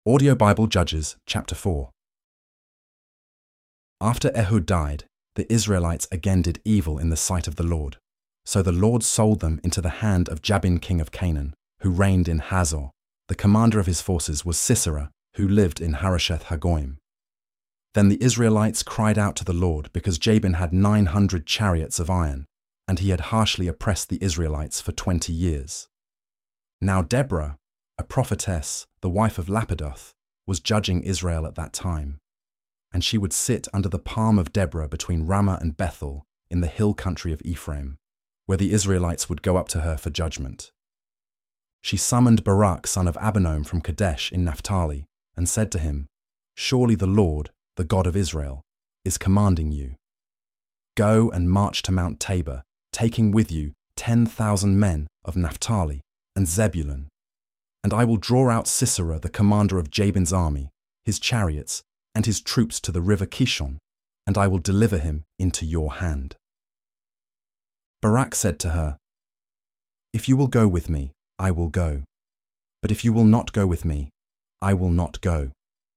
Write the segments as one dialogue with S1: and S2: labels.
S1: Audio Bible Judges, chapter 4. After Ehud died, the Israelites again did evil in the sight of the Lord. So the Lord sold them into the hand of Jabin king of Canaan, who reigned in Hazor. The commander of his forces was Sisera, who lived in Harosheth Hagoyim. Then the Israelites cried out to the Lord because Jabin had 900 chariots of iron, and he had harshly oppressed the Israelites for 20 years. Now Deborah, a prophetess, the wife of Lapidoth, was judging Israel at that time, and she would sit under the palm of Deborah between Ramah and Bethel in the hill country of Ephraim, where the Israelites would go up to her for judgment. She summoned Barak son of Abinoam from Kadesh in Naphtali and said to him, "Surely the Lord, the God of Israel, is commanding you. Go and march to Mount Tabor, taking with you 10,000 men of Naphtali and Zebulun. And I will draw out Sisera, the commander of Jabin's army, his chariots, and his troops to the river Kishon, and I will deliver him into your hand." Barak said to her, "If you will go with me, I will go. But if you will not go with me, I will not go."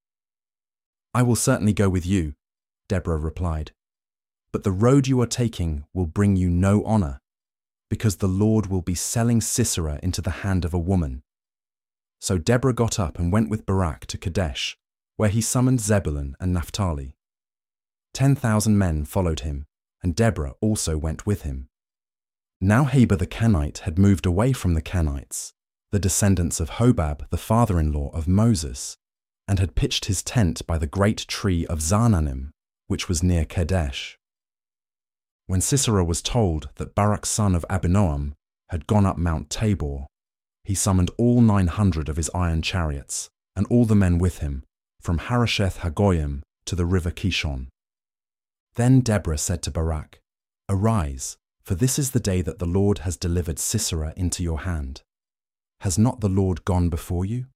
S1: "I will certainly go with you," Deborah replied, "but the road you are taking will bring you no honor, because the Lord will be selling Sisera into the hand of a woman." So Deborah got up and went with Barak to Kadesh, where he summoned Zebulun and Naphtali. 10,000 men followed him, and Deborah also went with him. Now Heber the Kenite had moved away from the Kenites, the descendants of Hobab, the father-in-law of Moses, and had pitched his tent by the great tree of Zaanannim, which was near Kadesh. When Sisera was told that Barak son of Abinoam had gone up Mount Tabor, he summoned all 900 of his iron chariots, and all the men with him, from Harosheth Hagoyim to the river Kishon. Then Deborah said to Barak, "Arise, for this is the day that the Lord has delivered Sisera into your hand. Has not the Lord gone before you?"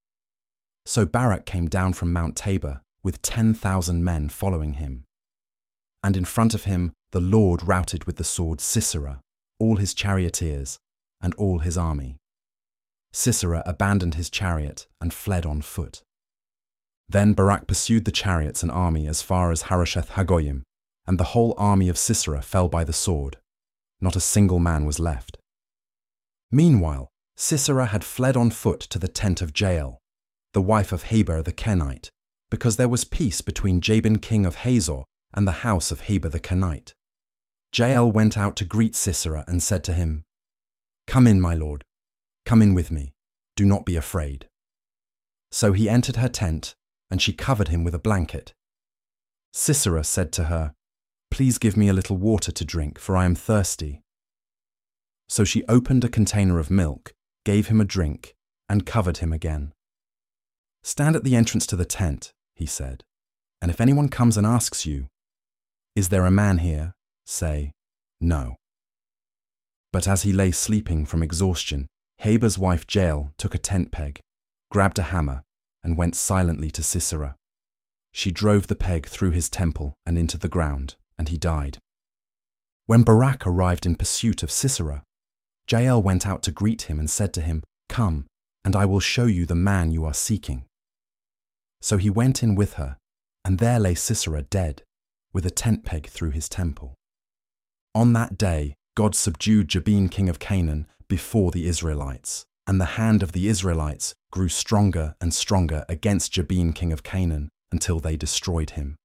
S1: So Barak came down from Mount Tabor with 10,000 men following him. And in front of him the Lord routed with the sword Sisera, all his charioteers, and all his army. Sisera abandoned his chariot and fled on foot. Then Barak pursued the chariots and army as far as Harosheth Hagoyim, and the whole army of Sisera fell by the sword. Not a single man was left. Meanwhile, Sisera had fled on foot to the tent of Jael, the wife of Heber the Kenite, because there was peace between Jabin king of Hazor and the house of Heber the Kenite. Jael went out to greet Sisera and said to him, "Come in, my lord. Come in with me. Do not be afraid." So he entered her tent, and she covered him with a blanket. Sisera said to her, "Please give me a little water to drink, for I am thirsty." So she opened a container of milk, gave him a drink, and covered him again. "Stand at the entrance to the tent," he said, "and if anyone comes and asks you, 'Is there a man here?' say, 'No.'" But as he lay sleeping from exhaustion, Heber's wife Jael took a tent peg, grabbed a hammer, and went silently to Sisera. She drove the peg through his temple and into the ground, and he died. When Barak arrived in pursuit of Sisera, Jael went out to greet him and said to him, "Come, and I will show you the man you are seeking." So he went in with her, and there lay Sisera dead, with a tent peg through his temple. On that day, God subdued Jabin king of Canaan before the Israelites, and the hand of the Israelites grew stronger and stronger against Jabin king of Canaan until they destroyed him.